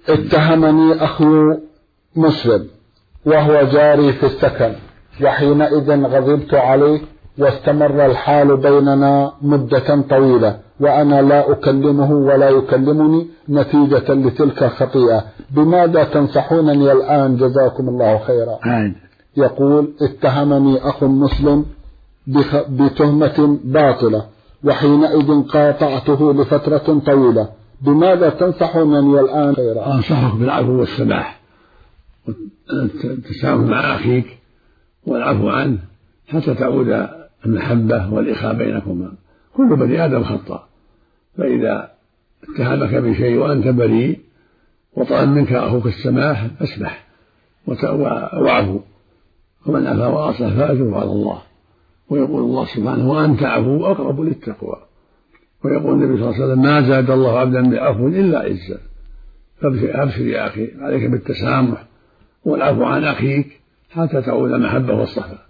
اتهمني أخو مسلم وهو جاري في السكن، وحينئذ غضبت عليه واستمر الحال بيننا مدة طويلة وأنا لا أكلمه ولا يكلمني نتيجة لتلك الخطيئة. بماذا تنصحونني الآن جزاكم الله خيرا؟ يقول: اتهمني أخ مسلم بتهمة باطلة وحينئذ قاطعته لفترة طويلة، بماذا تنصحونني الآن خيرا؟ أنصحك بالعفو والسماح والتسامح مع أخيك والعفو عنه حتى تعود المحبة والإخاء بينكما. كل بني آدم خطأ، فإذا اتهمك بشيء وأنت بريء وطلب منك أخوك السماح فاسمح وعفو، ومن عفا وأصلح فأجره على الله. ويقول الله سبحانه: وأن تعفوا أقرب للتقوى. ويقول النبي صلى الله عليه وسلم: ما زاد الله عبدا بعفو إلا عزا. فابشر يا أخي، عليك بالتسامح والعفو عن أخيك حتى تعود المحبة والصفا.